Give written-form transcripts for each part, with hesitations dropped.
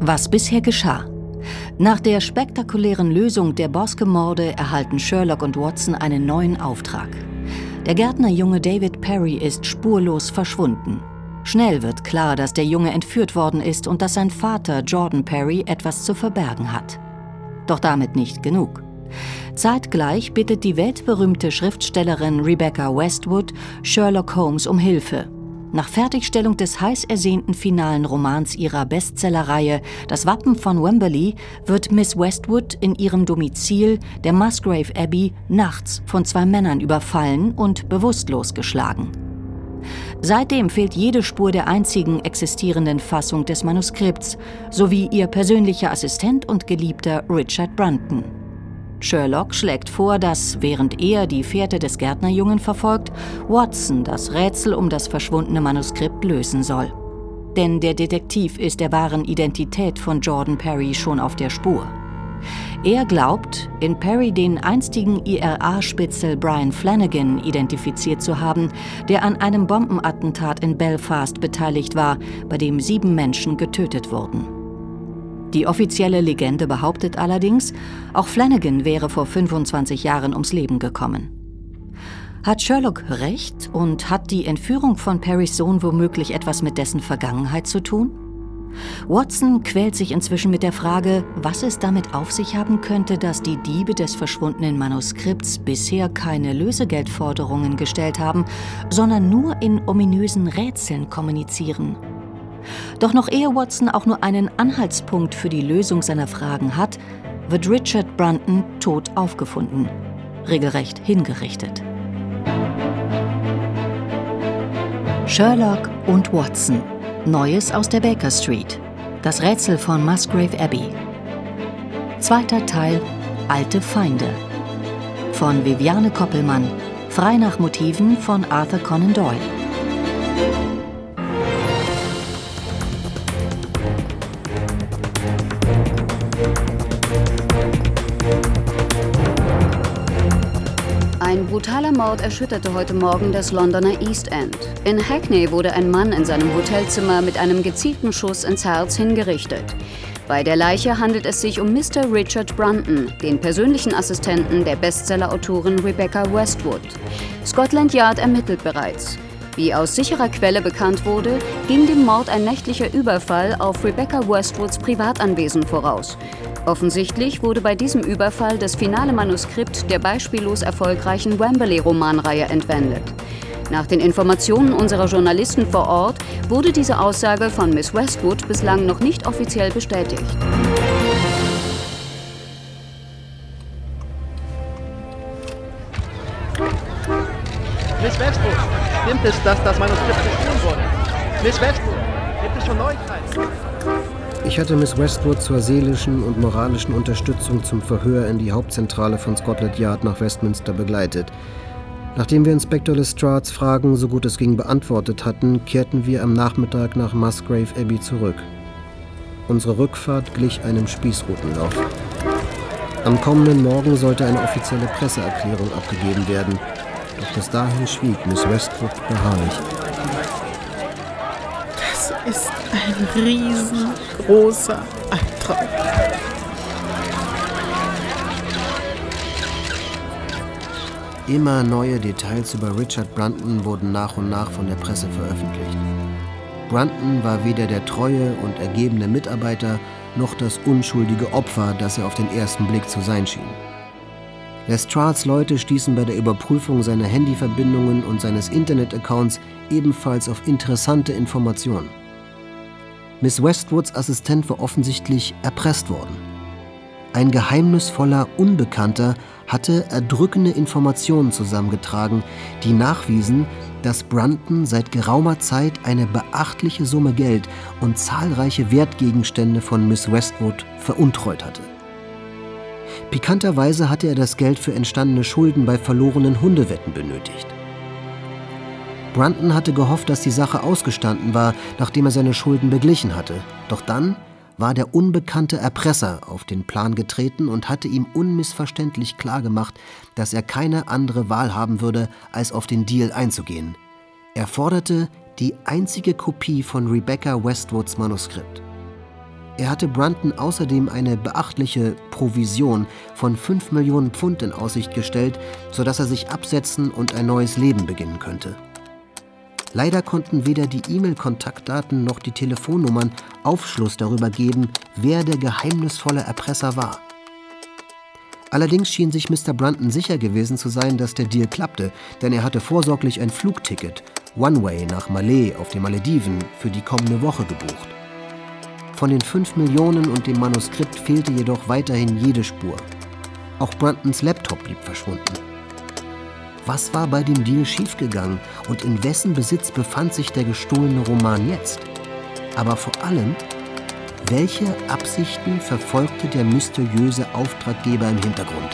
Was bisher geschah. Nach der spektakulären Lösung der Boscombe-Morde erhalten Sherlock und Watson einen neuen Auftrag. Der Gärtnerjunge David Perry ist spurlos verschwunden. Schnell wird klar, dass der Junge entführt worden ist und dass sein Vater Jordan Perry etwas zu verbergen hat. Doch damit nicht genug. Zeitgleich bittet die weltberühmte Schriftstellerin Rebecca Westwood Sherlock Holmes um Hilfe. Nach Fertigstellung des heiß ersehnten finalen Romans ihrer Bestsellerreihe »Das Wappen von Wemberley« wird Miss Westwood in ihrem Domizil, der Musgrave Abbey, nachts von 2 Männern überfallen und bewusstlos geschlagen. Seitdem fehlt jede Spur der einzigen existierenden Fassung des Manuskripts, sowie ihr persönlicher Assistent und Geliebter Richard Brunton. Sherlock schlägt vor, dass, während er die Fährte des Gärtnerjungen verfolgt, Watson das Rätsel um das verschwundene Manuskript lösen soll. Denn der Detektiv ist der wahren Identität von Jordan Perry schon auf der Spur. Er glaubt, in Perry den einstigen IRA-Spitzel Brian Flanagan identifiziert zu haben, der an einem Bombenattentat in Belfast beteiligt war, bei dem 7 Menschen getötet wurden. Die offizielle Legende behauptet allerdings, auch Flanagan wäre vor 25 Jahren ums Leben gekommen. Hat Sherlock recht und hat die Entführung von Perrys Sohn womöglich etwas mit dessen Vergangenheit zu tun? Watson quält sich inzwischen mit der Frage, was es damit auf sich haben könnte, dass die Diebe des verschwundenen Manuskripts bisher keine Lösegeldforderungen gestellt haben, sondern nur in ominösen Rätseln kommunizieren. Doch noch ehe Watson auch nur einen Anhaltspunkt für die Lösung seiner Fragen hat, wird Richard Brunton tot aufgefunden, regelrecht hingerichtet. Sherlock und Watson. Neues aus der Baker Street. Das Rätsel von Musgrave Abbey. 2. Teil: Alte Feinde. Von Viviane Koppelmann. Frei nach Motiven von Arthur Conan Doyle. Ein brutaler Mord erschütterte heute Morgen das Londoner East End. In Hackney wurde ein Mann in seinem Hotelzimmer mit einem gezielten Schuss ins Herz hingerichtet. Bei der Leiche handelt es sich um Mr. Richard Brunton, den persönlichen Assistenten der Bestsellerautorin Rebecca Westwood. Scotland Yard ermittelt bereits. Wie aus sicherer Quelle bekannt wurde, ging dem Mord ein nächtlicher Überfall auf Rebecca Westwoods Privatanwesen voraus. Offensichtlich wurde bei diesem Überfall das finale Manuskript der beispiellos erfolgreichen Wemberley-Romanreihe entwendet. Nach den Informationen unserer Journalisten vor Ort wurde diese Aussage von Miss Westwood bislang noch nicht offiziell bestätigt. Miss Westwood, stimmt es, dass das Manuskript gestohlen wurde? Miss Westwood, gibt es schon Neuigkeiten? Ich hatte Miss Westwood zur seelischen und moralischen Unterstützung zum Verhör in die Hauptzentrale von Scotland Yard nach Westminster begleitet. Nachdem wir Inspektor Lestrads Fragen so gut es ging beantwortet hatten, kehrten wir am Nachmittag nach Musgrave Abbey zurück. Unsere Rückfahrt glich einem Spießrutenlauf. Am kommenden Morgen sollte eine offizielle Presseerklärung abgegeben werden. Doch bis dahin schwieg Miss Westwood beharrlich. Das ist ein riesengroßer Albtraum. Immer neue Details über Richard Brunton wurden nach und nach von der Presse veröffentlicht. Brunton war weder der treue und ergebene Mitarbeiter noch das unschuldige Opfer, das er auf den ersten Blick zu sein schien. Lestrads Leute stießen bei der Überprüfung seiner Handyverbindungen und seines Internet-Accounts ebenfalls auf interessante Informationen. Miss Westwoods Assistent war offensichtlich erpresst worden. Ein geheimnisvoller Unbekannter hatte erdrückende Informationen zusammengetragen, die nachwiesen, dass Brunton seit geraumer Zeit eine beachtliche Summe Geld und zahlreiche Wertgegenstände von Miss Westwood veruntreut hatte. Pikanterweise hatte er das Geld für entstandene Schulden bei verlorenen Hundewetten benötigt. Brunton hatte gehofft, dass die Sache ausgestanden war, nachdem er seine Schulden beglichen hatte. Doch dann war der unbekannte Erpresser auf den Plan getreten und hatte ihm unmissverständlich klargemacht, dass er keine andere Wahl haben würde, als auf den Deal einzugehen. Er forderte die einzige Kopie von Rebecca Westwoods Manuskript. Er hatte Brunton außerdem eine beachtliche Provision von 5 Millionen Pfund in Aussicht gestellt, sodass er sich absetzen und ein neues Leben beginnen könnte. Leider konnten weder die E-Mail-Kontaktdaten noch die Telefonnummern Aufschluss darüber geben, wer der geheimnisvolle Erpresser war. Allerdings schien sich Mr. Brunton sicher gewesen zu sein, dass der Deal klappte, denn er hatte vorsorglich ein Flugticket, One-Way nach Malé auf den Malediven, für die kommende Woche gebucht. Von den 5 Millionen und dem Manuskript fehlte jedoch weiterhin jede Spur. Auch Bruntons Laptop blieb verschwunden. Was war bei dem Deal schiefgegangen und in wessen Besitz befand sich der gestohlene Roman jetzt? Aber vor allem, welche Absichten verfolgte der mysteriöse Auftraggeber im Hintergrund?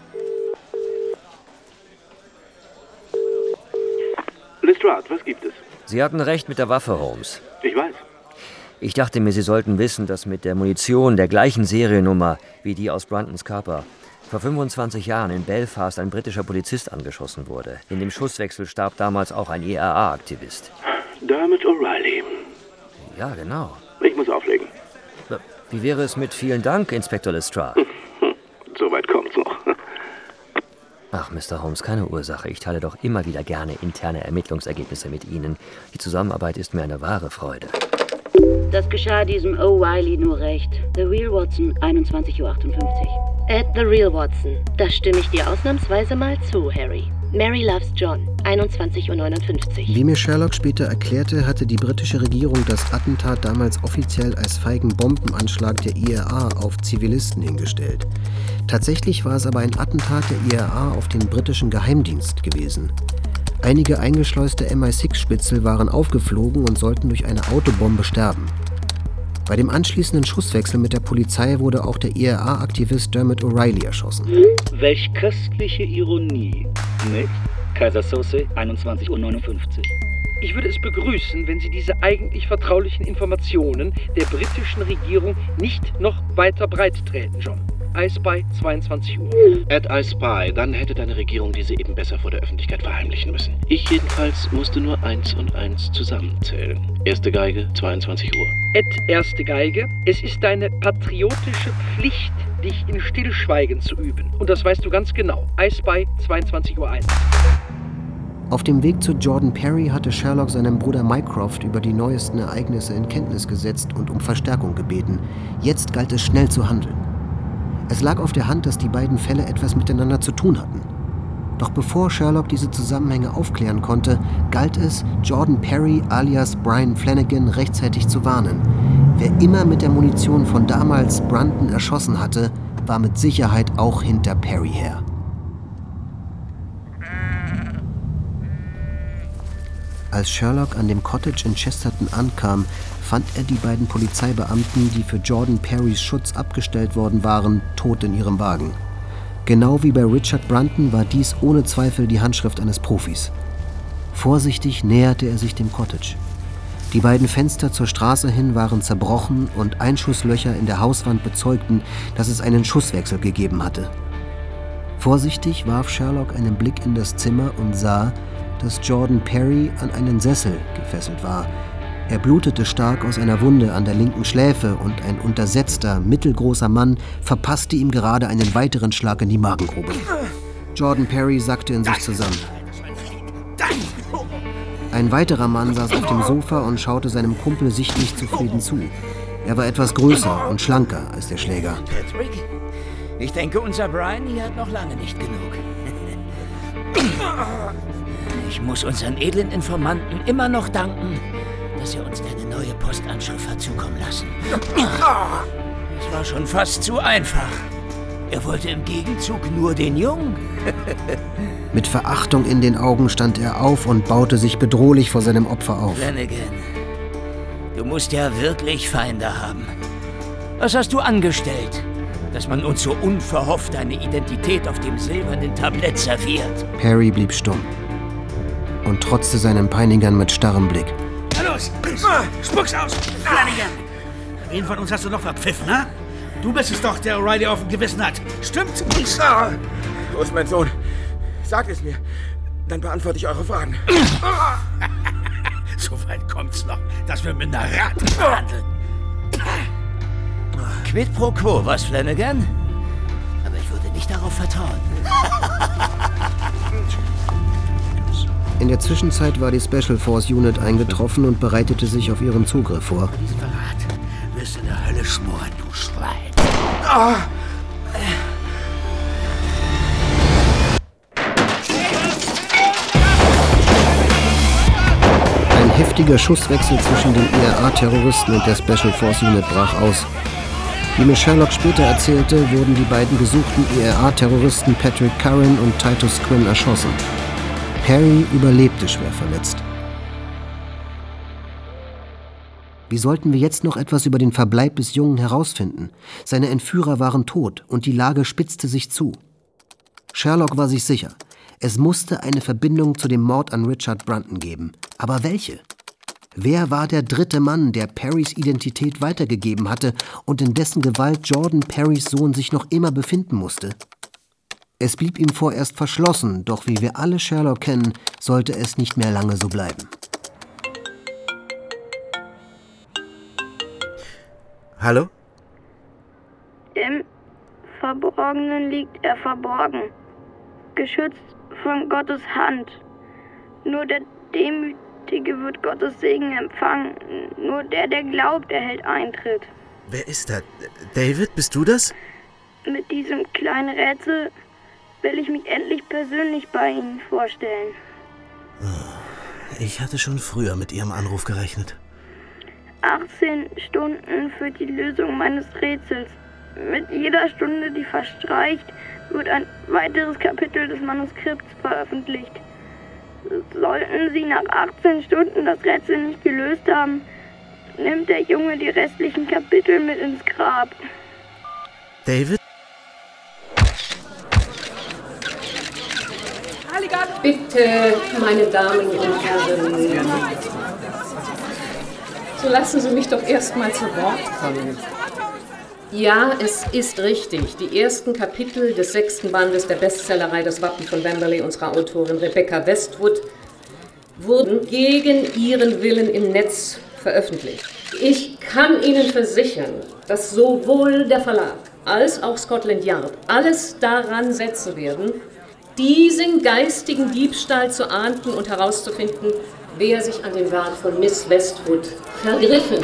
Lestrade, was gibt es? Sie hatten recht mit der Waffe, Holmes. Ich weiß. Ich dachte mir, Sie sollten wissen, dass mit der Munition der gleichen Seriennummer wie die aus Bruntons Körper vor 25 Jahren in Belfast ein britischer Polizist angeschossen wurde. In dem Schusswechsel starb damals auch ein IRA-Aktivist. Dermot O'Reilly. Ja, genau. Ich muss auflegen. Wie wäre es mit vielen Dank, Inspektor Lestrade? Soweit kommt's noch. Ach, Mr. Holmes, keine Ursache. Ich teile doch immer wieder gerne interne Ermittlungsergebnisse mit Ihnen. Die Zusammenarbeit ist mir eine wahre Freude. Das geschah diesem O'Reilly nur recht. The Real Watson, 21:58 Uhr. At The Real Watson. Da stimme ich dir ausnahmsweise mal zu, Harry. Mary Loves John, 21:59 Uhr. Wie mir Sherlock später erklärte, hatte die britische Regierung das Attentat damals offiziell als feigen Bombenanschlag der IRA auf Zivilisten hingestellt. Tatsächlich war es aber ein Attentat der IRA auf den britischen Geheimdienst gewesen. Einige eingeschleuste MI6-Spitzel waren aufgeflogen und sollten durch eine Autobombe sterben. Bei dem anschließenden Schusswechsel mit der Polizei wurde auch der IRA-Aktivist Dermot O'Reilly erschossen. Welch köstliche Ironie, nicht? Kaiser Sose, 21:59 Uhr. Ich würde es begrüßen, wenn Sie diese eigentlich vertraulichen Informationen der britischen Regierung nicht noch weiter breittreten, John. I Spy, 22 Uhr. At I Spy, dann hätte deine Regierung diese eben besser vor der Öffentlichkeit verheimlichen müssen. Ich jedenfalls musste nur 1 und 1 zusammenzählen. Erste Geige, 22 Uhr. At erste Geige, es ist deine patriotische Pflicht, dich in Stillschweigen zu üben. Und das weißt du ganz genau. I Spy, 22:01 Uhr. Auf dem Weg zu Jordan Perry hatte Sherlock seinem Bruder Mycroft über die neuesten Ereignisse in Kenntnis gesetzt und um Verstärkung gebeten. Jetzt galt es, schnell zu handeln. Es lag auf der Hand, dass die beiden Fälle etwas miteinander zu tun hatten. Doch bevor Sherlock diese Zusammenhänge aufklären konnte, galt es, Jordan Perry alias Brian Flanagan rechtzeitig zu warnen. Wer immer mit der Munition von damals Brunton erschossen hatte, war mit Sicherheit auch hinter Perry her. Als Sherlock an dem Cottage in Chesterton ankam, fand er die beiden Polizeibeamten, die für Jordan Perrys Schutz abgestellt worden waren, tot in ihrem Wagen. Genau wie bei Richard Brunton war dies ohne Zweifel die Handschrift eines Profis. Vorsichtig näherte er sich dem Cottage. Die beiden Fenster zur Straße hin waren zerbrochen und Einschusslöcher in der Hauswand bezeugten, dass es einen Schusswechsel gegeben hatte. Vorsichtig warf Sherlock einen Blick in das Zimmer und sah, dass Jordan Perry an einen Sessel gefesselt war. Er blutete stark aus einer Wunde an der linken Schläfe und ein untersetzter, mittelgroßer Mann verpasste ihm gerade einen weiteren Schlag in die Magengrube. Jordan Perry sackte in sich zusammen. Ein weiterer Mann saß auf dem Sofa und schaute seinem Kumpel sichtlich zufrieden zu. Er war etwas größer und schlanker als der Schläger. Patrick, ich denke, unser Brian hier hat noch lange nicht genug. Ich muss unseren edlen Informanten immer noch danken, dass er uns deine neue Postanschrift hat zukommen lassen. Es war schon fast zu einfach. Er wollte im Gegenzug nur den Jungen. Mit Verachtung in den Augen stand er auf und baute sich bedrohlich vor seinem Opfer auf. Flanagan, du musst ja wirklich Feinde haben. Was hast du angestellt, dass man uns so unverhofft eine Identität auf dem silbernen Tablett serviert? Perry blieb stumm und trotzte seinen Peinigern mit starrem Blick. Na los, spuck's aus! Flanagan! Wen von uns hast du noch verpfiffen, ha? Du bist es doch, der O'Reilly auf dem Gewissen hat. Stimmt's? Wo ist mein Sohn? Sagt es mir. Dann beantworte ich eure Fragen. So weit kommt's noch, dass wir mit einer Ratte verhandeln. Quid pro quo, was, Flanagan? Aber ich würde nicht darauf vertrauen. In der Zwischenzeit war die Special Force Unit eingetroffen und bereitete sich auf ihren Zugriff vor. Diesen Verrat wirst du in der Hölle schmoren, du Schwein. Ein heftiger Schusswechsel zwischen den IRA-Terroristen und der Special Force Unit brach aus. Wie mir Sherlock später erzählte, wurden die beiden gesuchten IRA-Terroristen Patrick Curran und Titus Quinn erschossen. Perry überlebte schwer verletzt. Wie sollten wir jetzt noch etwas über den Verbleib des Jungen herausfinden? Seine Entführer waren tot und die Lage spitzte sich zu. Sherlock war sich sicher, es musste eine Verbindung zu dem Mord an Richard Brunton geben. Aber welche? Wer war der dritte Mann, der Perrys Identität weitergegeben hatte und in dessen Gewalt Jordan Perrys Sohn sich noch immer befinden musste? Es blieb ihm vorerst verschlossen, doch wie wir alle Sherlock kennen, sollte es nicht mehr lange so bleiben. Hallo? Im Verborgenen liegt er verborgen, geschützt von Gottes Hand. Nur der Demütige wird Gottes Segen empfangen, nur der glaubt, erhält Eintritt. Wer ist da? David, bist du das? Mit diesem kleinen Rätsel will ich mich endlich persönlich bei Ihnen vorstellen. Ich hatte schon früher mit Ihrem Anruf gerechnet. 18 Stunden für die Lösung meines Rätsels. Mit jeder Stunde, die verstreicht, wird ein weiteres Kapitel des Manuskripts veröffentlicht. Sollten Sie nach 18 Stunden das Rätsel nicht gelöst haben, nimmt der Junge die restlichen Kapitel mit ins Grab. David? Bitte, meine Damen und Herren. So lassen Sie mich doch erst mal zu Wort kommen. Ja, es ist richtig. Die ersten Kapitel des 6. Bandes der Bestsellerei Das Wappen von Wemberley unserer Autorin Rebecca Westwood wurden gegen ihren Willen im Netz veröffentlicht. Ich kann Ihnen versichern, dass sowohl der Verlag als auch Scotland Yard alles daran setzen werden, diesen geistigen Diebstahl zu ahnden und herauszufinden, wer sich an dem Werk von Miss Westwood vergriffen.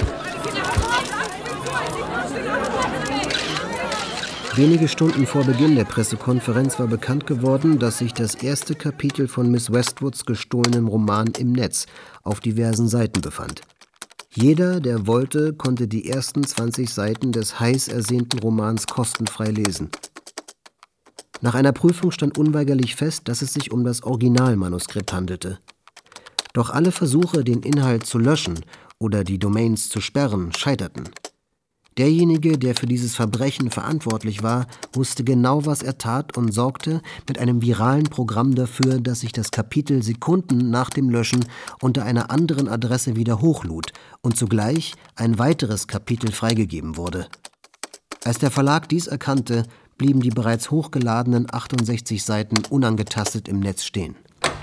Wenige Stunden vor Beginn der Pressekonferenz war bekannt geworden, dass sich das erste Kapitel von Miss Westwoods gestohlenem Roman im Netz auf diversen Seiten befand. Jeder, der wollte, konnte die ersten 20 Seiten des heiß ersehnten Romans kostenfrei lesen. Nach einer Prüfung stand unweigerlich fest, dass es sich um das Originalmanuskript handelte. Doch alle Versuche, den Inhalt zu löschen oder die Domains zu sperren, scheiterten. Derjenige, der für dieses Verbrechen verantwortlich war, wusste genau, was er tat und sorgte mit einem viralen Programm dafür, dass sich das Kapitel Sekunden nach dem Löschen unter einer anderen Adresse wieder hochlud und zugleich ein weiteres Kapitel freigegeben wurde. Als der Verlag dies erkannte, blieben die bereits hochgeladenen 68 Seiten unangetastet im Netz stehen.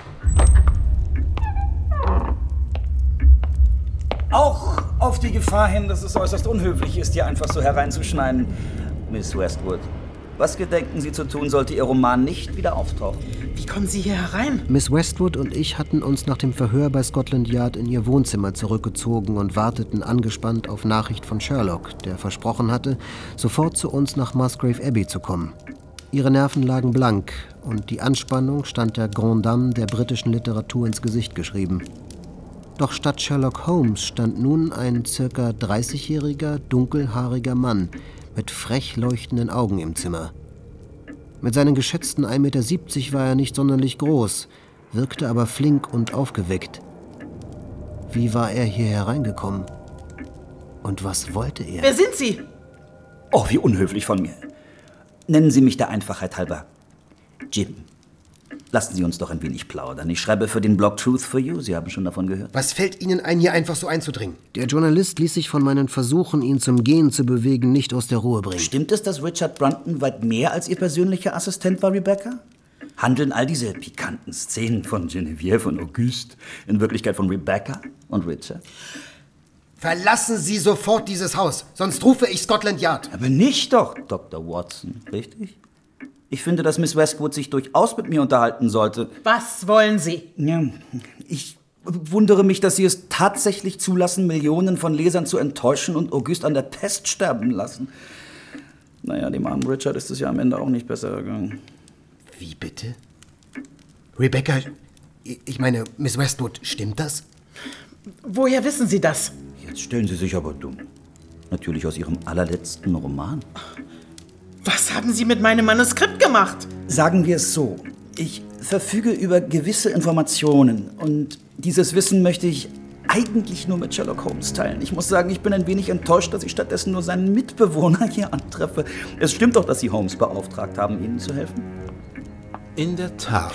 Auch auf die Gefahr hin, dass es äußerst unhöflich ist, hier einfach so hereinzuschneiden. Miss Westwood, was gedenken Sie zu tun, sollte Ihr Roman nicht wieder auftauchen? Wie kommen Sie hier herein? Miss Westwood und ich hatten uns nach dem Verhör bei Scotland Yard in ihr Wohnzimmer zurückgezogen und warteten angespannt auf Nachricht von Sherlock, der versprochen hatte, sofort zu uns nach Musgrave Abbey zu kommen. Ihre Nerven lagen blank und die Anspannung stand der Grande Dame der britischen Literatur ins Gesicht geschrieben. Doch statt Sherlock Holmes stand nun ein circa 30-jähriger, dunkelhaariger Mann mit frech leuchtenden Augen im Zimmer. Mit seinen geschätzten 1,70 Meter war er nicht sonderlich groß, wirkte aber flink und aufgeweckt. Wie war er hier hereingekommen? Und was wollte er? Wer sind Sie? Oh, wie unhöflich von mir. Nennen Sie mich der Einfachheit halber Jim. Lassen Sie uns doch ein wenig plaudern. Ich schreibe für den Blog Truth for You. Sie haben schon davon gehört. Was fällt Ihnen ein, hier einfach so einzudringen? Der Journalist ließ sich von meinen Versuchen, ihn zum Gehen zu bewegen, nicht aus der Ruhe bringen. Stimmt es, dass Richard Brunton weit mehr als Ihr persönlicher Assistent war, Rebecca? Handeln all diese pikanten Szenen von Genevieve und Auguste in Wirklichkeit von Rebecca und Richard? Verlassen Sie sofort dieses Haus, sonst rufe ich Scotland Yard. Aber nicht doch, Dr. Watson, richtig? Ich finde, dass Miss Westwood sich durchaus mit mir unterhalten sollte. Was wollen Sie? Ja, ich wundere mich, dass Sie es tatsächlich zulassen, Millionen von Lesern zu enttäuschen und Auguste an der Pest sterben lassen. Naja, dem armen Richard ist es ja am Ende auch nicht besser gegangen. Wie bitte? Rebecca, ich meine, Miss Westwood, stimmt das? Woher wissen Sie das? Jetzt stellen Sie sich aber dumm. Natürlich aus Ihrem allerletzten Roman. Was haben Sie mit meinem Manuskript gemacht? Sagen wir es so. Ich verfüge über gewisse Informationen und dieses Wissen möchte ich eigentlich nur mit Sherlock Holmes teilen. Ich muss sagen, ich bin ein wenig enttäuscht, dass ich stattdessen nur seinen Mitbewohner hier antreffe. Es stimmt doch, dass Sie Holmes beauftragt haben, Ihnen zu helfen? In der Tat.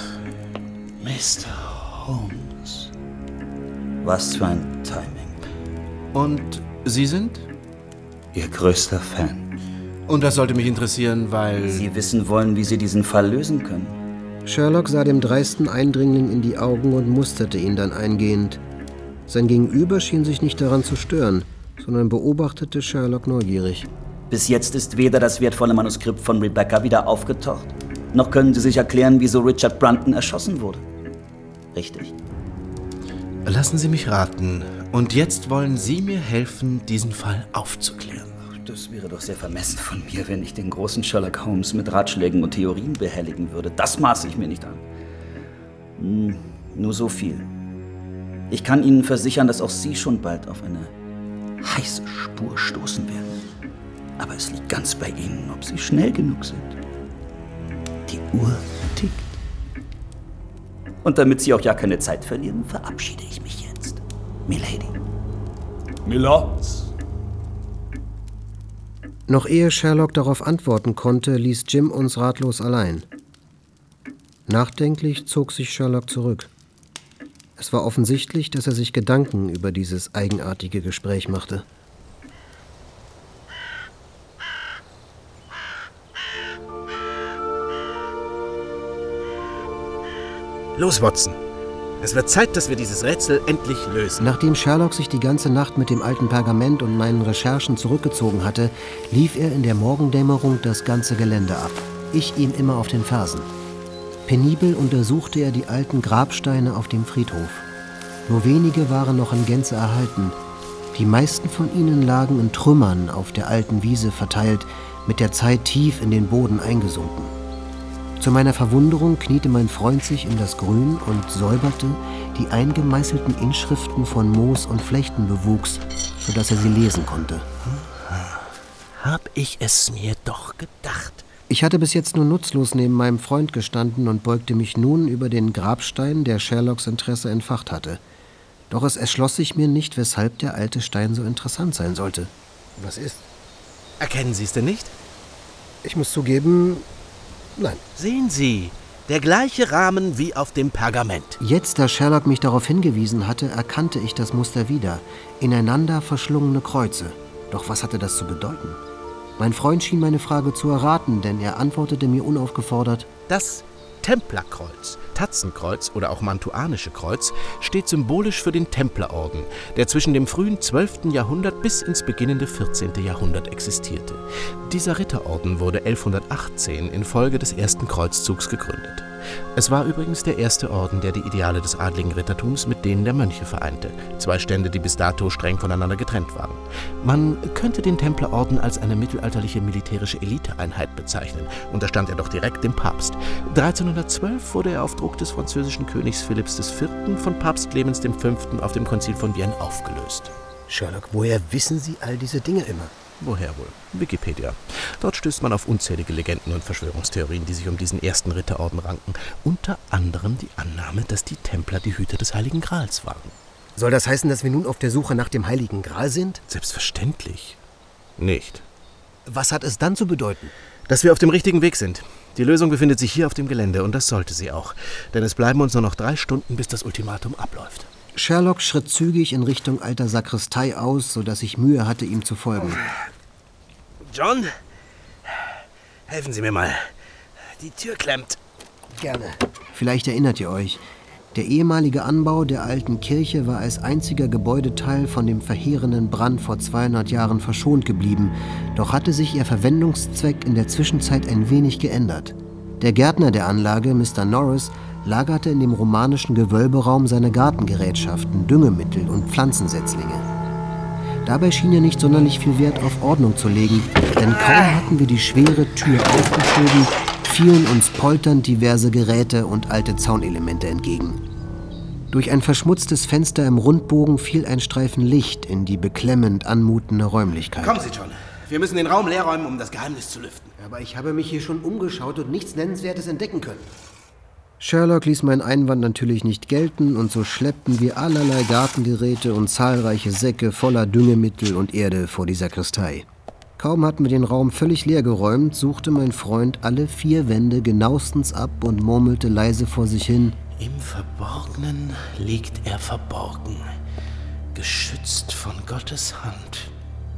Mr. Holmes. Was für ein Timing. Und Sie sind? Ihr größter Fan. Und das sollte mich interessieren, weil... Sie wissen wollen, wie Sie diesen Fall lösen können. Sherlock sah dem dreisten Eindringling in die Augen und musterte ihn dann eingehend. Sein Gegenüber schien sich nicht daran zu stören, sondern beobachtete Sherlock neugierig. Bis jetzt ist weder das wertvolle Manuskript von Rebecca wieder aufgetaucht, noch können Sie sich erklären, wieso Richard Brunton erschossen wurde. Richtig? Lassen Sie mich raten. Und jetzt wollen Sie mir helfen, diesen Fall aufzuklären. Das wäre doch sehr vermessen von mir, wenn ich den großen Sherlock Holmes mit Ratschlägen und Theorien behelligen würde. Das maße ich mir nicht an. Nur so viel. Ich kann Ihnen versichern, dass auch Sie schon bald auf eine heiße Spur stoßen werden. Aber es liegt ganz bei Ihnen, ob Sie schnell genug sind. Die Uhr tickt. Und damit Sie auch ja keine Zeit verlieren, verabschiede ich mich jetzt. Milady. Milord. Noch ehe Sherlock darauf antworten konnte, ließ Jim uns ratlos allein. Nachdenklich zog sich Sherlock zurück. Es war offensichtlich, dass er sich Gedanken über dieses eigenartige Gespräch machte. Los, Watson. Es wird Zeit, dass wir dieses Rätsel endlich lösen. Nachdem Sherlock sich die ganze Nacht mit dem alten Pergament und meinen Recherchen zurückgezogen hatte, lief er in der Morgendämmerung das ganze Gelände ab. Ich ihm immer auf den Fersen. Penibel untersuchte er die alten Grabsteine auf dem Friedhof. Nur wenige waren noch in Gänze erhalten. Die meisten von ihnen lagen in Trümmern auf der alten Wiese verteilt, mit der Zeit tief in den Boden eingesunken. Zu meiner Verwunderung kniete mein Freund sich in das Grün und säuberte die eingemeißelten Inschriften von Moos und Flechtenbewuchs, sodass er sie lesen konnte. Hab ich es mir doch gedacht. Ich hatte bis jetzt nur nutzlos neben meinem Freund gestanden und beugte mich nun über den Grabstein, der Sherlocks Interesse entfacht hatte. Doch es erschloss sich mir nicht, weshalb der alte Stein so interessant sein sollte. Was ist? Erkennen Sie es denn nicht? Ich muss zugeben, nein. Sehen Sie, der gleiche Rahmen wie auf dem Pergament. Jetzt, da Sherlock mich darauf hingewiesen hatte, erkannte ich das Muster wieder. Ineinander verschlungene Kreuze. Doch was hatte das zu bedeuten? Mein Freund schien meine Frage zu erraten, denn er antwortete mir unaufgefordert: Das Templerkreuz, Tatzenkreuz oder auch Mantuanische Kreuz steht symbolisch für den Templerorden, der zwischen dem frühen 12. Jahrhundert bis ins beginnende 14. Jahrhundert existierte. Dieser Ritterorden wurde 1118 infolge des ersten Kreuzzugs gegründet. Es war übrigens der erste Orden, der die Ideale des adligen Rittertums mit denen der Mönche vereinte, zwei Stände, die bis dato streng voneinander getrennt waren. Man könnte den Templerorden als eine mittelalterliche militärische Eliteeinheit bezeichnen, unterstand er doch direkt dem Papst. 1312 wurde er auf Druck des französischen Königs Philipps IV. Von Papst Clemens V. auf dem Konzil von Vienne aufgelöst. Sherlock, woher wissen Sie all diese Dinge immer? Woher wohl? Wikipedia. Dort stößt man auf unzählige Legenden und Verschwörungstheorien, die sich um diesen ersten Ritterorden ranken. Unter anderem die Annahme, dass die Templer die Hüter des Heiligen Grals waren. Soll das heißen, dass wir nun auf der Suche nach dem Heiligen Gral sind? Selbstverständlich. Nicht. Was hat es dann zu bedeuten? Dass wir auf dem richtigen Weg sind. Die Lösung befindet sich hier auf dem Gelände und das sollte sie auch. Denn es bleiben uns nur noch 3 Stunden, bis das Ultimatum abläuft. Sherlock schritt zügig in Richtung alter Sakristei aus, sodass ich Mühe hatte, ihm zu folgen. John, helfen Sie mir mal. Die Tür klemmt. Gerne. Vielleicht erinnert ihr euch. Der ehemalige Anbau der alten Kirche war als einziger Gebäudeteil von dem verheerenden Brand vor 200 Jahren verschont geblieben, doch hatte sich ihr Verwendungszweck in der Zwischenzeit ein wenig geändert. Der Gärtner der Anlage, Mr. Norris, lagerte in dem romanischen Gewölberaum seine Gartengerätschaften, Düngemittel und Pflanzensetzlinge. Dabei schien er nicht sonderlich viel Wert auf Ordnung zu legen, denn kaum hatten wir die schwere Tür aufgeschoben, fielen uns polternd diverse Geräte und alte Zaunelemente entgegen. Durch ein verschmutztes Fenster im Rundbogen fiel ein Streifen Licht in die beklemmend anmutende Räumlichkeit. Kommen Sie, John. Wir müssen den Raum leer räumen, um das Geheimnis zu lüften. Aber ich habe mich hier schon umgeschaut und nichts Nennenswertes entdecken können. Sherlock ließ meinen Einwand natürlich nicht gelten und so schleppten wir allerlei Gartengeräte und zahlreiche Säcke voller Düngemittel und Erde vor die Sakristei. Kaum hatten wir den Raum völlig leer geräumt, suchte mein Freund alle 4 Wände genauestens ab und murmelte leise vor sich hin: Im Verborgenen liegt er verborgen, geschützt von Gottes Hand.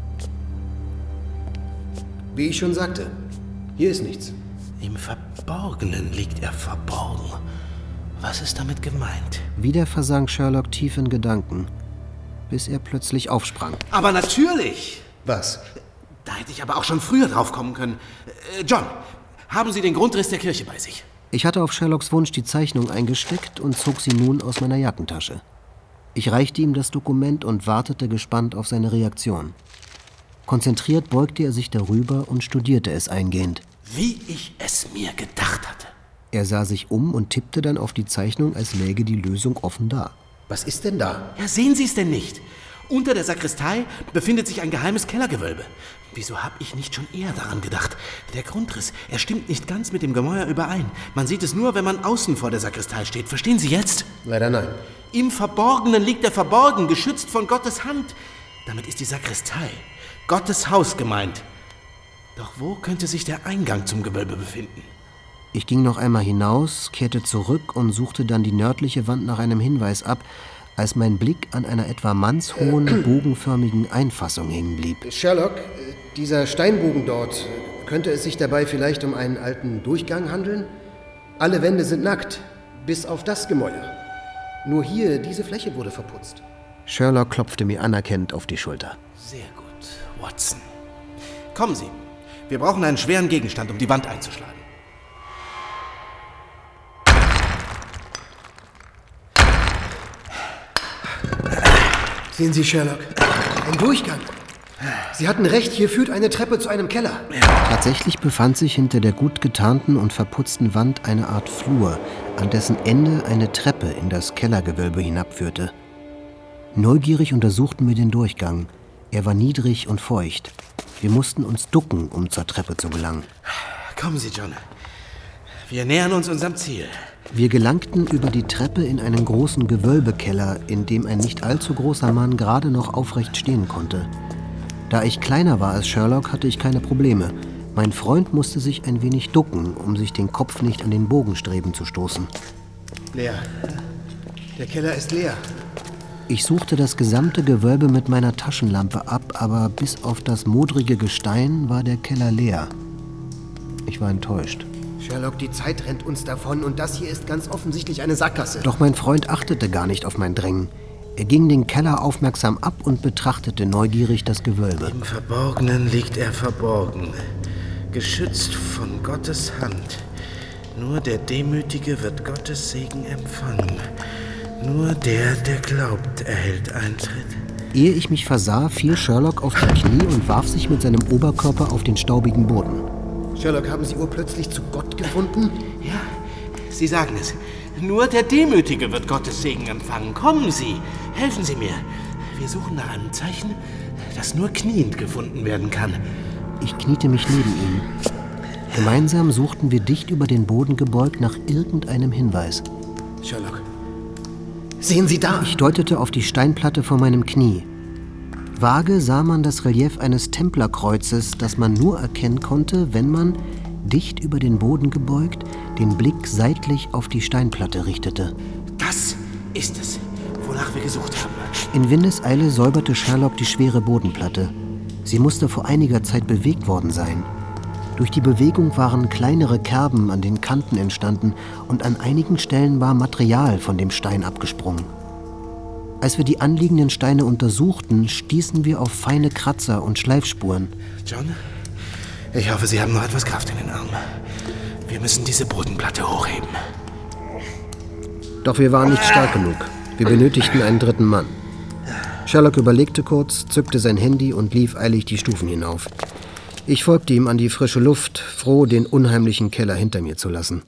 Wie ich schon sagte, hier ist nichts. Im Verborgenen liegt er verborgen. Was ist damit gemeint? Wieder versank Sherlock tief in Gedanken, bis er plötzlich aufsprang. Aber natürlich! Was? Da hätte ich aber auch schon früher drauf kommen können. John, haben Sie den Grundriss der Kirche bei sich? Ich hatte auf Sherlocks Wunsch die Zeichnung eingesteckt und zog sie nun aus meiner Jackentasche. Ich reichte ihm das Dokument und wartete gespannt auf seine Reaktion. Konzentriert beugte er sich darüber und studierte es eingehend. Wie ich es mir gedacht hatte. Er sah sich um und tippte dann auf die Zeichnung, als läge die Lösung offen da. Was ist denn da? Ja, sehen Sie es denn nicht? Unter der Sakristei befindet sich ein geheimes Kellergewölbe. Wieso habe ich nicht schon eher daran gedacht? Der Grundriss, er stimmt nicht ganz mit dem Gemäuer überein. Man sieht es nur, wenn man außen vor der Sakristei steht. Verstehen Sie jetzt? Leider nein. Im Verborgenen liegt er verborgen, geschützt von Gottes Hand. Damit ist die Sakristei, Gottes Haus gemeint. Doch wo könnte sich der Eingang zum Gewölbe befinden? Ich ging noch einmal hinaus, kehrte zurück und suchte dann die nördliche Wand nach einem Hinweis ab, als mein Blick an einer etwa mannshohen, bogenförmigen Einfassung hängen blieb. Sherlock, dieser Steinbogen dort, könnte es sich dabei vielleicht um einen alten Durchgang handeln? Alle Wände sind nackt, bis auf das Gemäuer. Nur hier, diese Fläche wurde verputzt. Sherlock klopfte mir anerkennend auf die Schulter. Sehr gut, Watson. Kommen Sie. Wir brauchen einen schweren Gegenstand, um die Wand einzuschlagen. Sehen Sie, Sherlock, ein Durchgang. Sie hatten recht, hier führt eine Treppe zu einem Keller. Tatsächlich befand sich hinter der gut getarnten und verputzten Wand eine Art Flur, an dessen Ende eine Treppe in das Kellergewölbe hinabführte. Neugierig untersuchten wir den Durchgang. Er war niedrig und feucht. Wir mussten uns ducken, um zur Treppe zu gelangen. Kommen Sie, John. Wir nähern uns unserem Ziel. Wir gelangten über die Treppe in einen großen Gewölbekeller, in dem ein nicht allzu großer Mann gerade noch aufrecht stehen konnte. Da ich kleiner war als Sherlock, hatte ich keine Probleme. Mein Freund musste sich ein wenig ducken, um sich den Kopf nicht an den Bogenstreben zu stoßen. Leer. Der Keller ist leer. Ich suchte das gesamte Gewölbe mit meiner Taschenlampe ab, aber bis auf das modrige Gestein war der Keller leer. Ich war enttäuscht. Sherlock, die Zeit rennt uns davon und das hier ist ganz offensichtlich eine Sackgasse. Doch mein Freund achtete gar nicht auf mein Drängen. Er ging den Keller aufmerksam ab und betrachtete neugierig das Gewölbe. Im Verborgenen liegt er verborgen, geschützt von Gottes Hand. Nur der Demütige wird Gottes Segen empfangen. Nur der glaubt, erhält Eintritt. Ehe ich mich versah, fiel Sherlock auf die Knie und warf sich mit seinem Oberkörper auf den staubigen Boden. Sherlock, haben Sie urplötzlich zu Gott gefunden? Ja, Sie sagen es. Nur der Demütige wird Gottes Segen empfangen. Kommen Sie, helfen Sie mir. Wir suchen nach einem Zeichen, das nur kniend gefunden werden kann. Ich kniete mich neben ihm. Gemeinsam suchten wir dicht über den Boden gebeugt nach irgendeinem Hinweis. Sherlock, sehen Sie da! Ich deutete auf die Steinplatte vor meinem Knie. Vage sah man das Relief eines Templerkreuzes, das man nur erkennen konnte, wenn man, dicht über den Boden gebeugt, den Blick seitlich auf die Steinplatte richtete. Das ist es, wonach wir gesucht haben. In Windeseile säuberte Sherlock die schwere Bodenplatte. Sie musste vor einiger Zeit bewegt worden sein. Durch die Bewegung waren kleinere Kerben an den Kanten entstanden und an einigen Stellen war Material von dem Stein abgesprungen. Als wir die anliegenden Steine untersuchten, stießen wir auf feine Kratzer und Schleifspuren. John, ich hoffe, Sie haben noch etwas Kraft in den Armen. Wir müssen diese Bodenplatte hochheben. Doch wir waren nicht stark genug. Wir benötigten einen dritten Mann. Sherlock überlegte kurz, zückte sein Handy und lief eilig die Stufen hinauf. Ich folgte ihm an die frische Luft, froh, den unheimlichen Keller hinter mir zu lassen.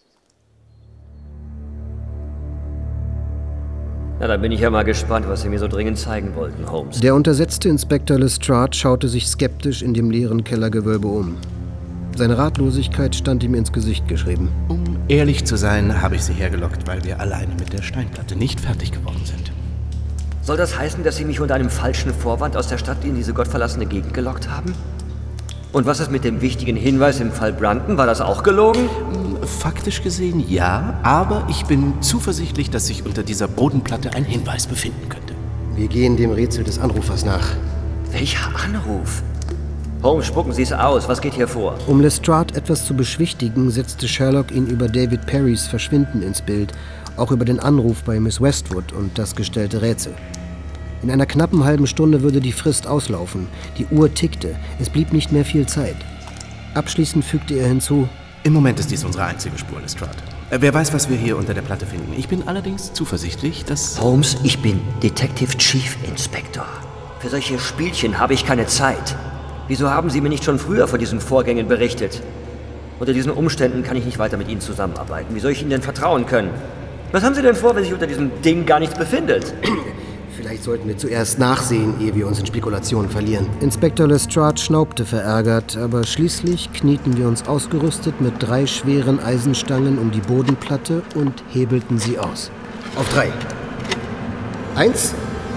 Na, dann bin ich ja mal gespannt, was Sie mir so dringend zeigen wollten, Holmes. Der untersetzte Inspektor Lestrade schaute sich skeptisch in dem leeren Kellergewölbe um. Seine Ratlosigkeit stand ihm ins Gesicht geschrieben. Um ehrlich zu sein, habe ich Sie hergelockt, weil wir alleine mit der Steinplatte nicht fertig geworden sind. Soll das heißen, dass Sie mich unter einem falschen Vorwand aus der Stadt in diese gottverlassene Gegend gelockt haben? Und was ist mit dem wichtigen Hinweis im Fall Brunton? War das auch gelogen? Faktisch gesehen ja, aber ich bin zuversichtlich, dass sich unter dieser Bodenplatte ein Hinweis befinden könnte. Wir gehen dem Rätsel des Anrufers nach. Welcher Anruf? Holmes, spucken Sie es aus. Was geht hier vor? Um Lestrade etwas zu beschwichtigen, setzte Sherlock ihn über David Perrys Verschwinden ins Bild, auch über den Anruf bei Miss Westwood und das gestellte Rätsel. In einer knappen halben Stunde würde die Frist auslaufen. Die Uhr tickte. Es blieb nicht mehr viel Zeit. Abschließend fügte er hinzu: Im Moment ist dies unsere einzige Spur, Lestrade. Wer weiß, was wir hier unter der Platte finden. Ich bin allerdings zuversichtlich, dass... Holmes, ich bin Detective Chief Inspector. Für solche Spielchen habe ich keine Zeit. Wieso haben Sie mir nicht schon früher von diesen Vorgängen berichtet? Unter diesen Umständen kann ich nicht weiter mit Ihnen zusammenarbeiten. Wie soll ich Ihnen denn vertrauen können? Was haben Sie denn vor, wenn sich unter diesem Ding gar nichts befindet? Vielleicht sollten wir zuerst nachsehen, ehe wir uns in Spekulationen verlieren. Inspektor Lestrade schnaubte verärgert, aber schließlich knieten wir uns ausgerüstet mit 3 schweren Eisenstangen um die Bodenplatte und hebelten sie aus. Auf 3. 1.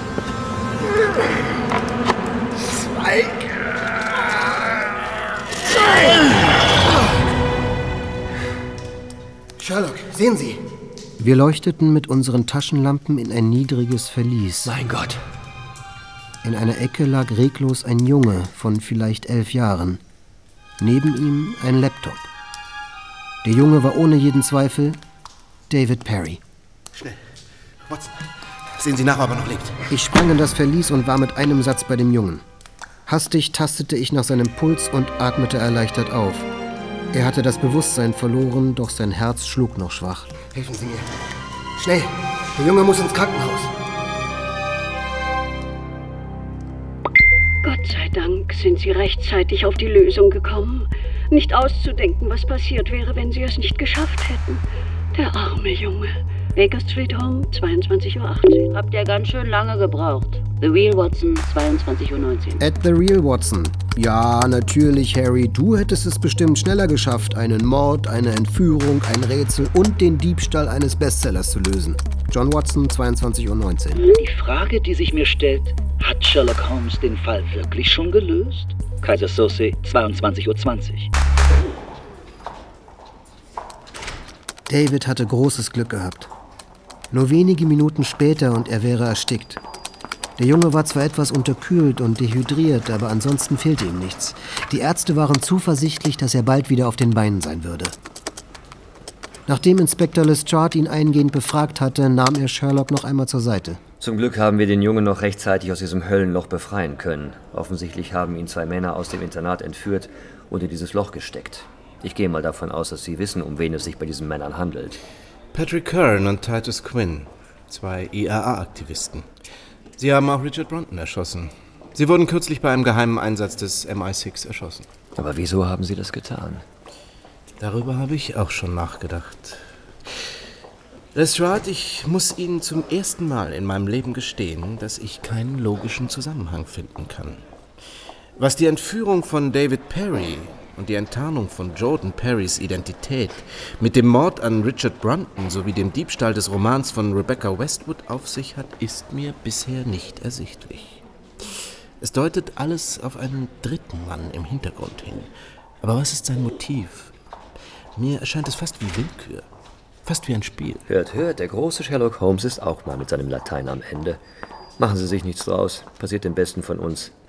2. Sherlock, sehen Sie! Wir leuchteten mit unseren Taschenlampen in ein niedriges Verlies. Mein Gott! In einer Ecke lag reglos ein Junge von vielleicht 11 Jahren. Neben ihm ein Laptop. Der Junge war ohne jeden Zweifel David Perry. Schnell. Watson, sehen Sie nach, ob er noch lebt. Ich sprang in das Verlies und war mit einem Satz bei dem Jungen. Hastig tastete ich nach seinem Puls und atmete erleichtert auf. Er hatte das Bewusstsein verloren, doch sein Herz schlug noch schwach. Helfen Sie mir. Schnell! Der Junge muss ins Krankenhaus. Gott sei Dank sind Sie rechtzeitig auf die Lösung gekommen. Nicht auszudenken, was passiert wäre, wenn Sie es nicht geschafft hätten. Der arme Junge. Baker Street Home, 22:18 Uhr. Habt ihr ganz schön lange gebraucht. The Real Watson, 22:19 Uhr. At the Real Watson. Ja, natürlich, Harry. Du hättest es bestimmt schneller geschafft, einen Mord, eine Entführung, ein Rätsel und den Diebstahl eines Bestsellers zu lösen. John Watson, 22:19 Uhr. Die Frage, die sich mir stellt, hat Sherlock Holmes den Fall wirklich schon gelöst? Kaiser Soze, 22:20 Uhr. David hatte großes Glück gehabt. Nur wenige Minuten später und er wäre erstickt. Der Junge war zwar etwas unterkühlt und dehydriert, aber ansonsten fehlte ihm nichts. Die Ärzte waren zuversichtlich, dass er bald wieder auf den Beinen sein würde. Nachdem Inspektor Lestrade ihn eingehend befragt hatte, nahm er Sherlock noch einmal zur Seite. Zum Glück haben wir den Jungen noch rechtzeitig aus diesem Höllenloch befreien können. Offensichtlich haben ihn 2 Männer aus dem Internat entführt und in dieses Loch gesteckt. Ich gehe mal davon aus, dass Sie wissen, um wen es sich bei diesen Männern handelt. Patrick Kern und Titus Quinn, 2 IAA-Aktivisten. Sie haben auch Richard Brunton erschossen. Sie wurden kürzlich bei einem geheimen Einsatz des MI6 erschossen. Aber wieso haben Sie das getan? Darüber habe ich auch schon nachgedacht. Lestrade, ich muss Ihnen zum ersten Mal in meinem Leben gestehen, dass ich keinen logischen Zusammenhang finden kann. Was die Entführung von David Perry und die Enttarnung von Jordan Perrys Identität mit dem Mord an Richard Brunton sowie dem Diebstahl des Romans von Rebecca Westwood auf sich hat, ist mir bisher nicht ersichtlich. Es deutet alles auf einen dritten Mann im Hintergrund hin. Aber was ist sein Motiv? Mir erscheint es fast wie Willkür, fast wie ein Spiel. Hört, der große Sherlock Holmes ist auch mal mit seinem Latein am Ende. Machen Sie sich nichts draus, passiert dem Besten von uns.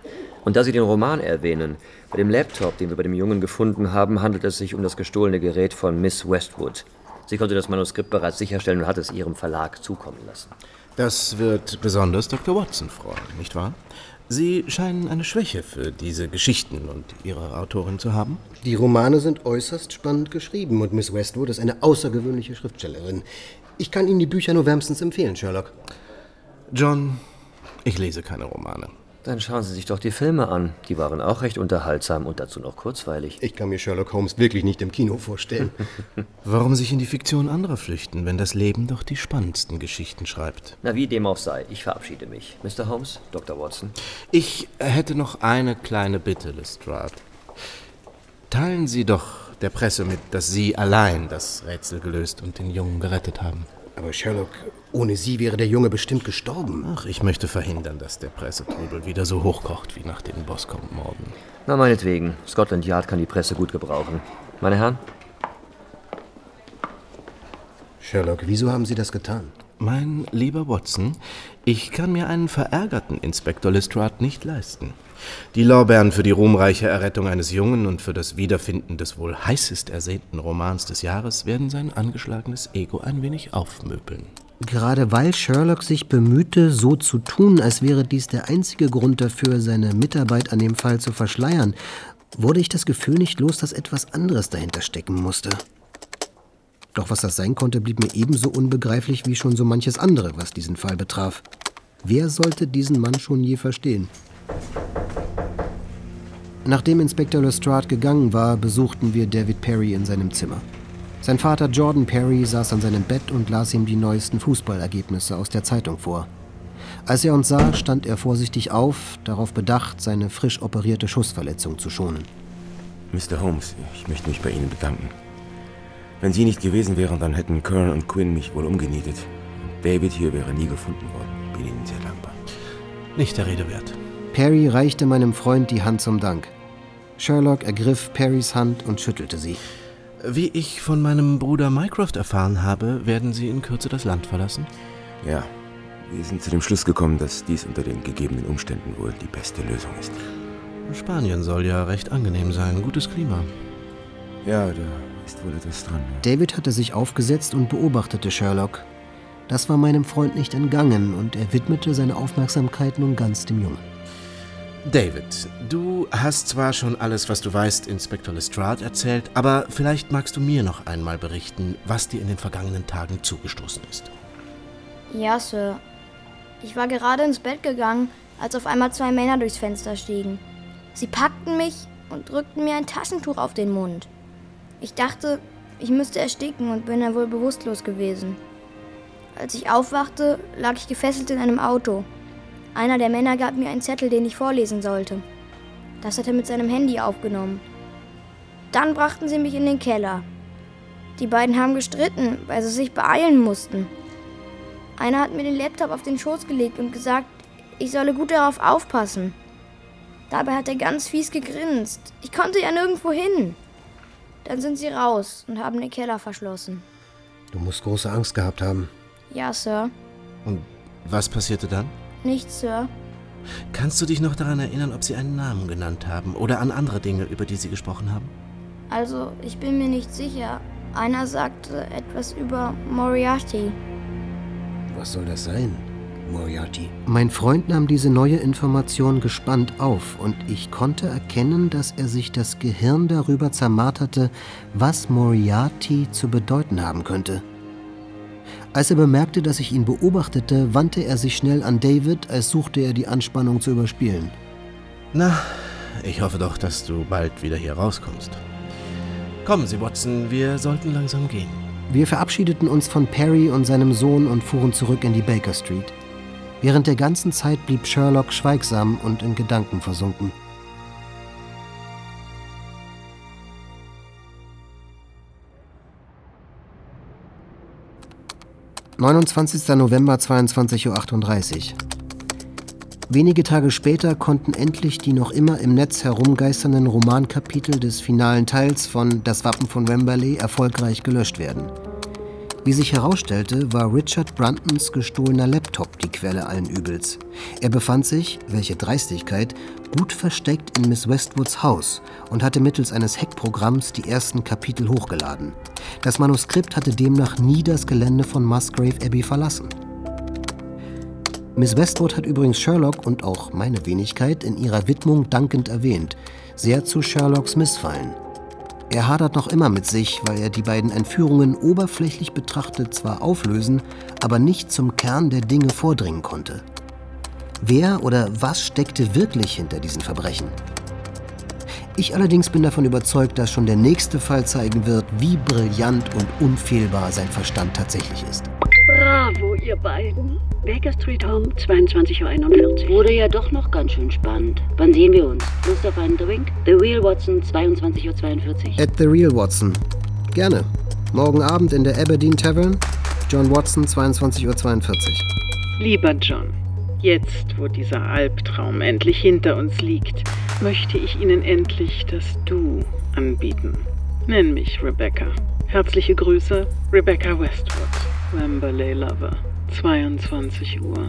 Und da Sie den Roman erwähnen, bei dem Laptop, den wir bei dem Jungen gefunden haben, handelt es sich um das gestohlene Gerät von Miss Westwood. Sie konnte das Manuskript bereits sicherstellen und hat es Ihrem Verlag zukommen lassen. Das wird besonders Dr. Watson freuen, nicht wahr? Sie scheinen eine Schwäche für diese Geschichten und Ihre Autorin zu haben. Die Romane sind äußerst spannend geschrieben und Miss Westwood ist eine außergewöhnliche Schriftstellerin. Ich kann Ihnen die Bücher nur wärmstens empfehlen, Sherlock. John, ich lese keine Romane. Dann schauen Sie sich doch die Filme an. Die waren auch recht unterhaltsam und dazu noch kurzweilig. Ich kann mir Sherlock Holmes wirklich nicht im Kino vorstellen. Warum sich in die Fiktion anderer flüchten, wenn das Leben doch die spannendsten Geschichten schreibt? Na, wie dem auch sei. Ich verabschiede mich. Mr. Holmes, Dr. Watson. Ich hätte noch eine kleine Bitte, Lestrade. Teilen Sie doch der Presse mit, dass Sie allein das Rätsel gelöst und den Jungen gerettet haben. Aber Sherlock, ohne Sie wäre der Junge bestimmt gestorben. Ach, ich möchte verhindern, dass der Pressetrubel wieder so hochkocht wie nach den Boscombe-Morden. Na, meinetwegen. Scotland Yard kann die Presse gut gebrauchen. Meine Herren? Sherlock, wieso haben Sie das getan? Mein lieber Watson, ich kann mir einen verärgerten Inspektor Lestrade nicht leisten. Die Lorbeeren für die ruhmreiche Errettung eines Jungen und für das Wiederfinden des wohl heißest ersehnten Romans des Jahres werden sein angeschlagenes Ego ein wenig aufmöbeln. Gerade weil Sherlock sich bemühte, so zu tun, als wäre dies der einzige Grund dafür, seine Mitarbeit an dem Fall zu verschleiern, wurde ich das Gefühl nicht los, dass etwas anderes dahinter stecken musste. Doch was das sein konnte, blieb mir ebenso unbegreiflich wie schon so manches andere, was diesen Fall betraf. Wer sollte diesen Mann schon je verstehen? Nachdem Inspektor Lestrade gegangen war, besuchten wir David Perry in seinem Zimmer. Sein Vater Jordan Perry saß an seinem Bett und las ihm die neuesten Fußballergebnisse aus der Zeitung vor. Als er uns sah, stand er vorsichtig auf, darauf bedacht, seine frisch operierte Schussverletzung zu schonen. Mr. Holmes, ich möchte mich bei Ihnen bedanken. Wenn Sie nicht gewesen wären, dann hätten Colonel und Quinn mich wohl umgenietet. David hier wäre nie gefunden worden. Bin Ihnen sehr dankbar. Nicht der Rede wert. Perry reichte meinem Freund die Hand zum Dank. Sherlock ergriff Perrys Hand und schüttelte sie. Wie ich von meinem Bruder Mycroft erfahren habe, werden Sie in Kürze das Land verlassen? Ja, wir sind zu dem Schluss gekommen, dass dies unter den gegebenen Umständen wohl die beste Lösung ist. Spanien soll ja recht angenehm sein, gutes Klima. Ja, da ist wohl etwas dran. Ja. David hatte sich aufgesetzt und beobachtete Sherlock. Das war meinem Freund nicht entgangen und er widmete seine Aufmerksamkeit nun ganz dem Jungen. David, du hast zwar schon alles, was du weißt, Inspektor Lestrade erzählt, aber vielleicht magst du mir noch einmal berichten, was dir in den vergangenen Tagen zugestoßen ist. Ja, Sir. Ich war gerade ins Bett gegangen, als auf einmal 2 Männer durchs Fenster stiegen. Sie packten mich und drückten mir ein Taschentuch auf den Mund. Ich dachte, ich müsste ersticken und bin dann wohl bewusstlos gewesen. Als ich aufwachte, lag ich gefesselt in einem Auto. Einer der Männer gab mir einen Zettel, den ich vorlesen sollte. Das hat er mit seinem Handy aufgenommen. Dann brachten sie mich in den Keller. Die beiden haben gestritten, weil sie sich beeilen mussten. Einer hat mir den Laptop auf den Schoß gelegt und gesagt, ich solle gut darauf aufpassen. Dabei hat er ganz fies gegrinst. Ich konnte ja nirgendwo hin. Dann sind sie raus und haben den Keller verschlossen. Du musst große Angst gehabt haben. Ja, Sir. Und was passierte dann? Nichts, Sir. Kannst du dich noch daran erinnern, ob sie einen Namen genannt haben oder an andere Dinge, über die sie gesprochen haben? Also, ich bin mir nicht sicher. Einer sagte etwas über Moriarty. Was soll das sein, Moriarty? Mein Freund nahm diese neue Information gespannt auf und ich konnte erkennen, dass er sich das Gehirn darüber zermarterte, was Moriarty zu bedeuten haben könnte. Als er bemerkte, dass ich ihn beobachtete, wandte er sich schnell an David, als suchte er die Anspannung zu überspielen. Na, ich hoffe doch, dass du bald wieder hier rauskommst. Kommen Sie, Watson, wir sollten langsam gehen. Wir verabschiedeten uns von Perry und seinem Sohn und fuhren zurück in die Baker Street. Während der ganzen Zeit blieb Sherlock schweigsam und in Gedanken versunken. »29. November, 22:38 Uhr. Wenige Tage später konnten endlich die noch immer im Netz herumgeisternden Romankapitel des finalen Teils von »Das Wappen von Wemberley« erfolgreich gelöscht werden. Wie sich herausstellte, war Richard Bruntons gestohlener Laptop die Quelle allen Übels. Er befand sich, welche Dreistigkeit, gut versteckt in Miss Westwoods Haus und hatte mittels eines Hackprogramms die ersten Kapitel hochgeladen. Das Manuskript hatte demnach nie das Gelände von Musgrave Abbey verlassen. Miss Westwood hat übrigens Sherlock und auch meine Wenigkeit in ihrer Widmung dankend erwähnt, sehr zu Sherlocks Missfallen. Er hadert noch immer mit sich, weil er die beiden Entführungen oberflächlich betrachtet zwar auflösen, aber nicht zum Kern der Dinge vordringen konnte. Wer oder was steckte wirklich hinter diesen Verbrechen? Ich allerdings bin davon überzeugt, dass schon der nächste Fall zeigen wird, wie brillant und unfehlbar sein Verstand tatsächlich ist. Bravo, ihr beiden. Baker Street Home, 22:41 Uhr. Wurde ja doch noch ganz schön spannend. Wann sehen wir uns? Lust auf einen Drink? The Real Watson, 22:42 Uhr. At The Real Watson. Gerne. Morgen Abend in der Aberdeen Tavern. John Watson, 22:42 Uhr. Lieber John, jetzt, wo dieser Albtraum endlich hinter uns liegt, möchte ich Ihnen endlich das Du anbieten. Nenn mich Rebecca. Herzliche Grüße, Rebecca Westwood. Wembley Lover, 22:43 Uhr.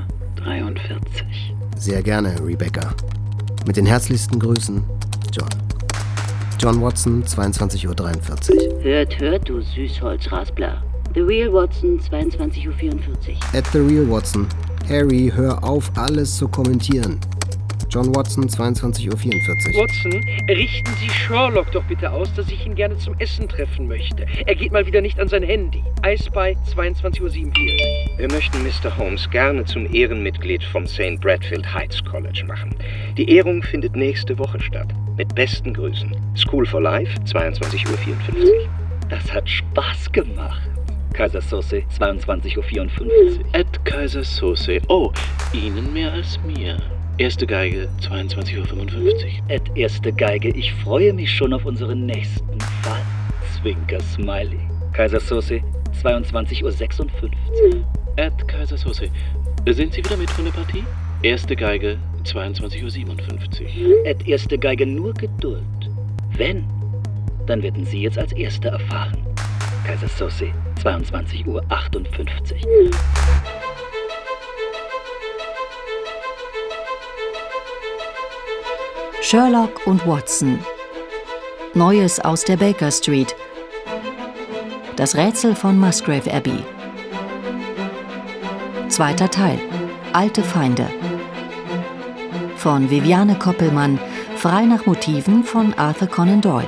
Sehr gerne, Rebecca. Mit den herzlichsten Grüßen, John. John Watson, 22:43 Uhr. Hört, du Süßholzraspler. The Real Watson, 22:44 Uhr. At The Real Watson. Harry, hör auf, alles zu kommentieren. John Watson, 22:44 Uhr. Watson, richten Sie Sherlock doch bitte aus, dass ich ihn gerne zum Essen treffen möchte. Er geht mal wieder nicht an sein Handy. Eispy, 22:47 Uhr. Wir möchten Mr. Holmes gerne zum Ehrenmitglied vom St. Bradfield Heights College machen. Die Ehrung findet nächste Woche statt. Mit besten Grüßen. School for Life, 22:54 Uhr. Das hat Spaß gemacht. Kaiser Sose, 22:54 Uhr. At Kaiser Sose. Oh, Ihnen mehr als mir. Erste Geige, 22:55 Uhr. At erste Geige, ich freue mich schon auf unseren nächsten Fall. Zwinker Smiley. Kaiser Sose, 22:56 Uhr. At Kaiser Sose. Sind Sie wieder mit von der Partie? Erste Geige, 22:57 Uhr. At erste Geige, nur Geduld. Wenn, dann werden Sie jetzt als Erste erfahren. Kaiser Sose, 22:58 Uhr. Sherlock und Watson. Neues aus der Baker Street. Das Rätsel von Musgrave Abbey. Zweiter Teil. Alte Feinde. Von Viviane Koppelmann, frei nach Motiven von Arthur Conan Doyle.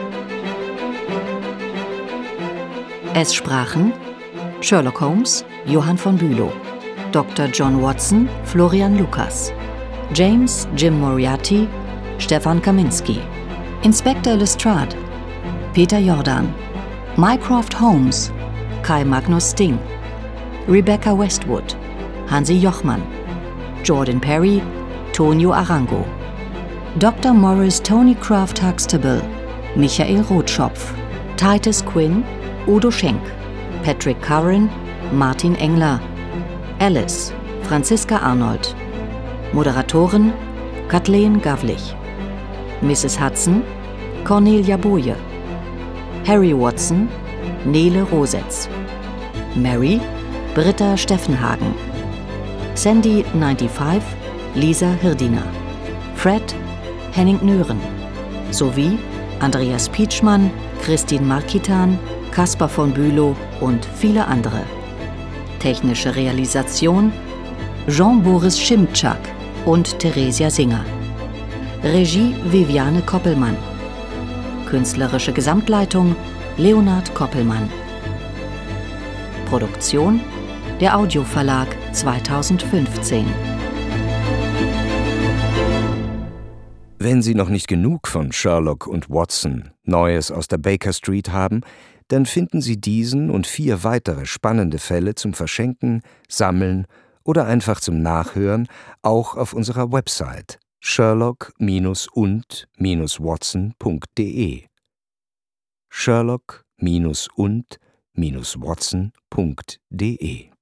Es sprachen Sherlock Holmes, Johann von Bülow, Dr. John Watson, Florian Lucas, James Jim Moriarty, Stefan Kaminski, Inspektor Lestrade, Peter Jordan, Mycroft Holmes, Kai Magnus Sting, Rebecca Westwood, Hansi Jochmann, Jordan Perry, Tonio Arango, Dr. Morris Tony Craft Huxtable, Michael Rotschopf, Titus Quinn, Udo Schenk, Patrick Curran, Martin Engler, Alice, Franziska Arnold, Moderatoren Kathleen Gavlich, Mrs. Hudson, Cornelia Boje, Harry Watson, Nele Rosetz, Mary, Britta Steffenhagen, Sandy 95, Lisa Hirdiner, Fred, Henning Nören, sowie Andreas Pietschmann, Christine Markitan, Caspar von Bülow und viele andere. Technische Realisation Jean-Boris Schimczak und Theresia Singer. Regie Viviane Koppelmann. Künstlerische Gesamtleitung Leonhard Koppelmann. Produktion der Audioverlag 2015. Wenn Sie noch nicht genug von Sherlock und Watson, Neues aus der Baker Street haben, dann finden Sie diesen und 4 weitere spannende Fälle zum Verschenken, Sammeln oder einfach zum Nachhören auch auf unserer Website sherlock-und-watson.de. Sherlock-und-watson.de